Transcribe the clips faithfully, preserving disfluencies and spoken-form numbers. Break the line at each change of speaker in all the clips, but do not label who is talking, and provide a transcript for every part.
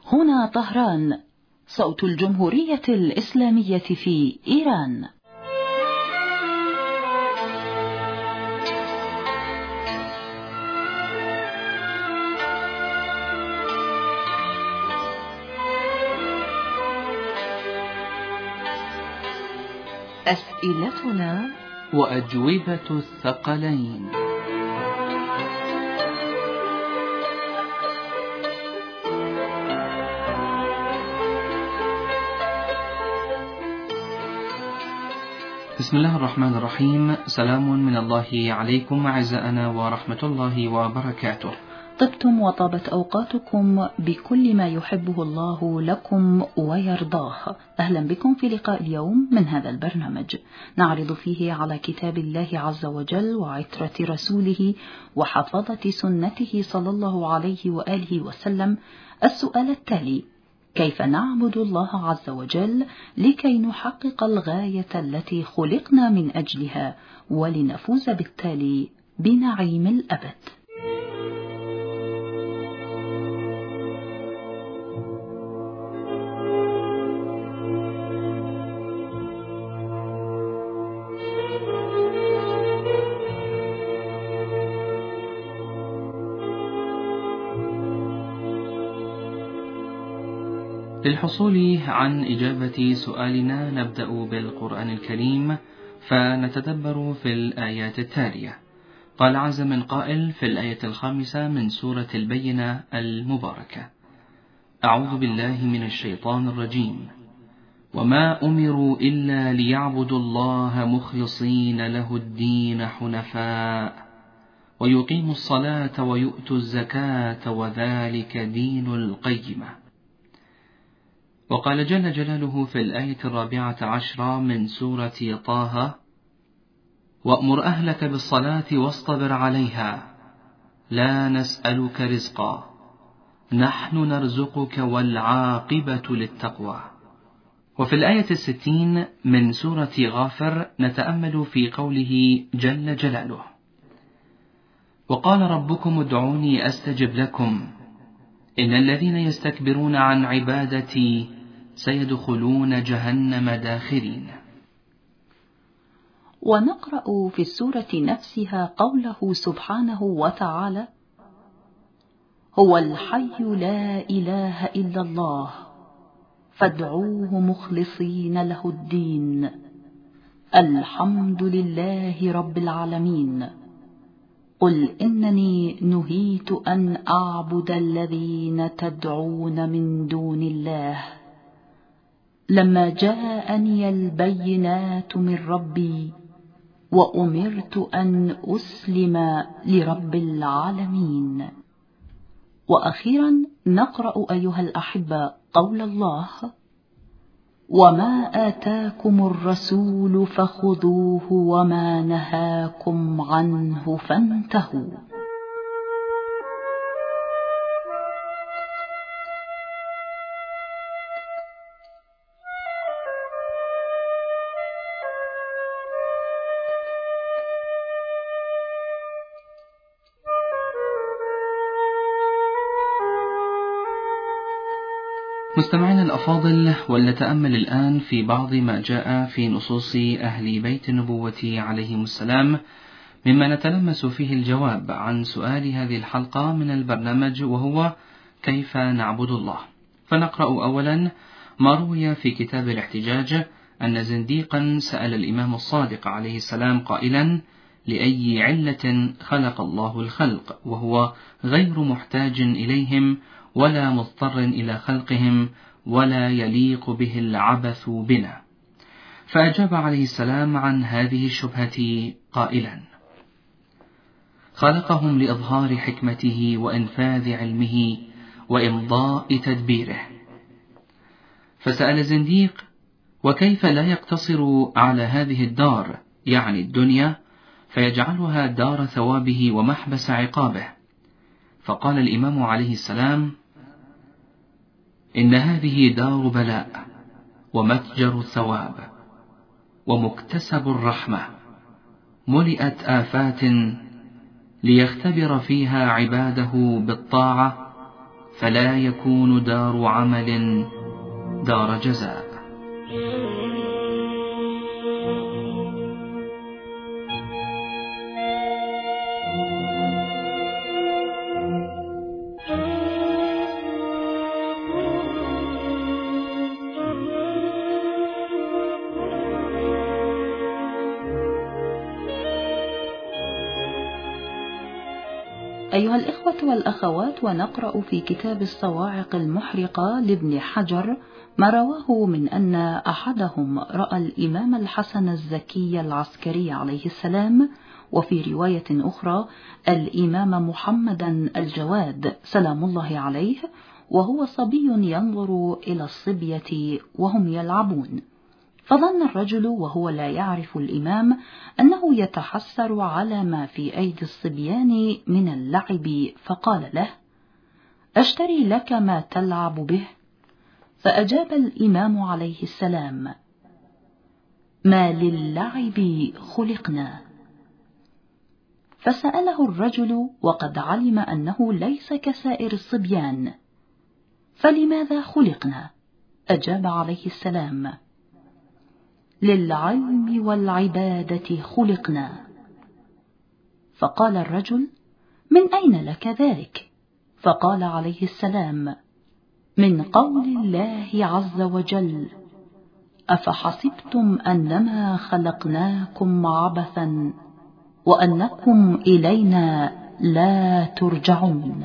هنا طهران، صوت الجمهورية الإسلامية في إيران.
أسئلتنا وأجوبة الثقلين. بسم الله الرحمن الرحيم. سلام من الله عليكم أعزائنا ورحمة الله وبركاته.
طبتم وطابت أوقاتكم بكل ما يحبه الله لكم ويرضاه. أهلا بكم في لقاء اليوم من هذا البرنامج، نعرض فيه على كتاب الله عز وجل وعترة رسوله وحفظة سنته صلى الله عليه وآله وسلم السؤال التالي: كيف نعبد الله عز وجل لكي نحقق الغاية التي خلقنا من أجلها ولنفوز بالتالي بنعيم الأبد؟
للحصول عن إجابة سؤالنا نبدأ بالقرآن الكريم، فنتدبر في الآيات التالية. قال عز من قائل في الآية الخامسة من سورة البينة المباركة: أعوذ بالله من الشيطان الرجيم، وما أمروا إلا ليعبدوا الله مخلصين له الدين حنفاء ويقيموا الصلاة ويؤتوا الزكاة وذلك دين القيمة. وقال جل جلاله في الآية الرابعة عشرة من سورة طه: وأمر أهلك بالصلاة واصطبر عليها لا نسألك رزقا نحن نرزقك والعاقبة للتقوى. وفي الآية الستين من سورة غافر نتأمل في قوله جل جلاله: وقال ربكم ادعوني أستجب لكم إن الذين يستكبرون عن عبادتي سيدخلون جهنم داخرين.
ونقرأ في السورة نفسها قوله سبحانه وتعالى: هو الحي لا إله إلا الله فادعوه مخلصين له الدين الحمد لله رب العالمين قل إنني نهيت أن أعبد الذين تدعون من دون الله لما جاءني البينات من ربي وأمرت أن أسلم لرب العالمين. وأخيرا نقرأ أيها الأحبة قول الله: وما آتاكم الرسول فخذوه وما نهاكم عنه فانتهوا.
مستمعينا الأفاضل، ولنتأمل الآن في بعض ما جاء في نصوص أهل بيت النبوة عليهم السلام، مما نتلمس فيه الجواب عن سؤال هذه الحلقة من البرنامج، وهو كيف نعبد الله. فنقرأ أولا ما روي في كتاب الاحتجاج أن زنديقا سأل الإمام الصادق عليه السلام قائلا: لأي علة خلق الله الخلق وهو غير محتاج إليهم ولا مضطر إلى خلقهم ولا يليق به العبث بنا؟ فأجاب عليه السلام عن هذه الشبهة قائلا: خلقهم لإظهار حكمته وإنفاذ علمه وإمضاء تدبيره. فسأل الزنديق: وكيف لا يقتصر على هذه الدار، يعني الدنيا، فيجعلها دار ثوابه ومحبس عقابه؟ فقال الإمام عليه السلام: إن هذه دار بلاء ومتجر الثواب ومكتسب الرحمة، ملئت آفات ليختبر فيها عباده بالطاعة فلا يكون دار عمل دار جزاء.
أيها الإخوة والأخوات، ونقرأ في كتاب الصواعق المحرقة لابن حجر ما رواه من أن أحدهم رأى الإمام الحسن الزكي العسكري عليه السلام، وفي رواية أخرى الإمام محمدا الجواد سلام الله عليه وهو صبي ينظر إلى الصبية وهم يلعبون، فظن الرجل وهو لا يعرف الإمام أنه يتحسر على ما في أيدي الصبيان من اللعب، فقال له: أشتري لك ما تلعب به؟ فأجاب الإمام عليه السلام: ما للعب خلقنا. فسأله الرجل وقد علم أنه ليس كسائر الصبيان: فلماذا خلقنا؟ أجاب عليه السلام: للعلم والعبادة خلقنا. فقال الرجل: من أين لك ذلك؟ فقال عليه السلام: من قول الله عز وجل: أفحسبتم أنما خلقناكم عبثا وأنكم إلينا لا ترجعون.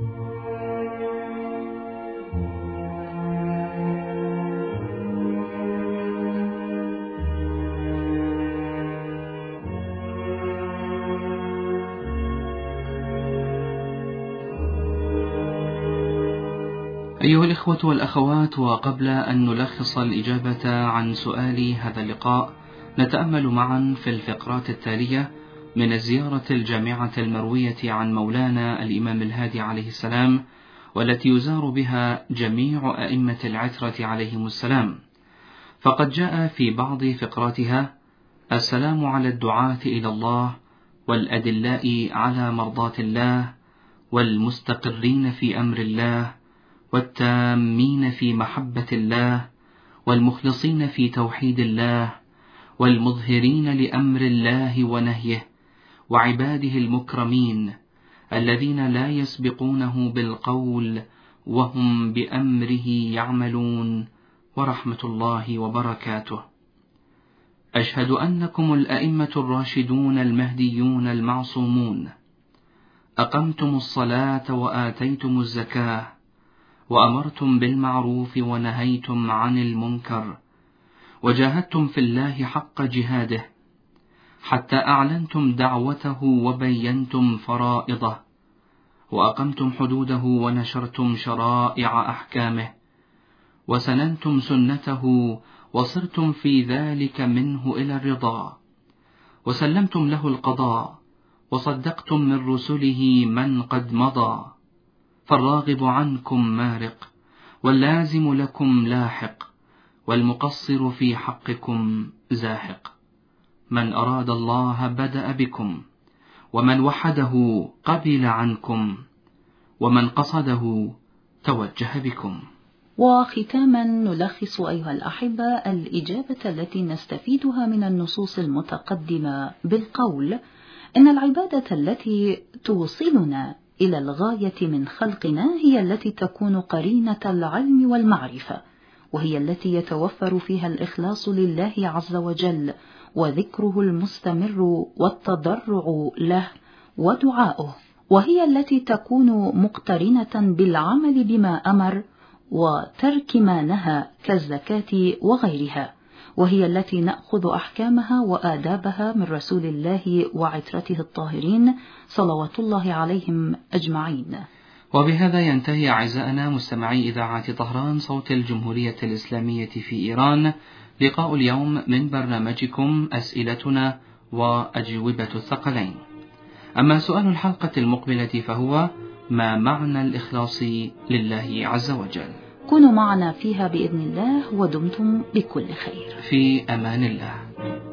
أيها الإخوة والأخوات، وقبل أن نلخص الإجابة عن سؤال هذا اللقاء، نتأمل معا في الفقرات التالية من الزيارة الجامعة المروية عن مولانا الإمام الهادي عليه السلام، والتي يزار بها جميع أئمة العترة عليهم السلام. فقد جاء في بعض فقراتها: السلام على الدعاة إلى الله والأدلاء على مرضاة الله والمستقرين في أمر الله والتامين في محبة الله والمخلصين في توحيد الله والمظهرين لأمر الله ونهيه وعباده المكرمين الذين لا يسبقونه بالقول وهم بأمره يعملون، ورحمة الله وبركاته. أشهد أنكم الأئمة الراشدون المهديون المعصومون، أقمتم الصلاة وآتيتم الزكاة وأمرتم بالمعروف ونهيتم عن المنكر، وجاهدتم في الله حق جهاده حتى أعلنتم دعوته وبينتم فرائضه، وأقمتم حدوده ونشرتم شرائع أحكامه، وسننتم سنته وصرتم في ذلك منه إلى الرضا، وسلمتم له القضاء، وصدقتم من رسله من قد مضى، فالراغب عنكم مارق، واللازم لكم لاحق، والمقصر في حقكم زاحق. من أراد الله بدأ بكم، ومن وحده قبل عنكم، ومن قصده توجه بكم.
وختاما نلخص أيها الأحبة الإجابة التي نستفيدها من النصوص المتقدمة بالقول: إن العبادة التي توصلنا إلى الغاية من خلقنا هي التي تكون قرينة العلم والمعرفة، وهي التي يتوفر فيها الإخلاص لله عز وجل وذكره المستمر والتضرع له ودعاؤه، وهي التي تكون مقترنة بالعمل بما أمر وترك ما نهى كالزكاة وغيرها، وهي التي نأخذ أحكامها وآدابها من رسول الله وعترته الطاهرين صلوات الله عليهم أجمعين.
وبهذا ينتهي أعزائنا مستمعي إذاعة طهران صوت الجمهورية الإسلامية في إيران لقاء اليوم من برنامجكم أسئلتنا وأجوبة الثقلين. أما سؤال الحلقة المقبلة فهو: ما معنى الإخلاص لله عز وجل؟
كونوا معنا فيها بإذن الله، ودمتم بكل خير.
في أمان الله.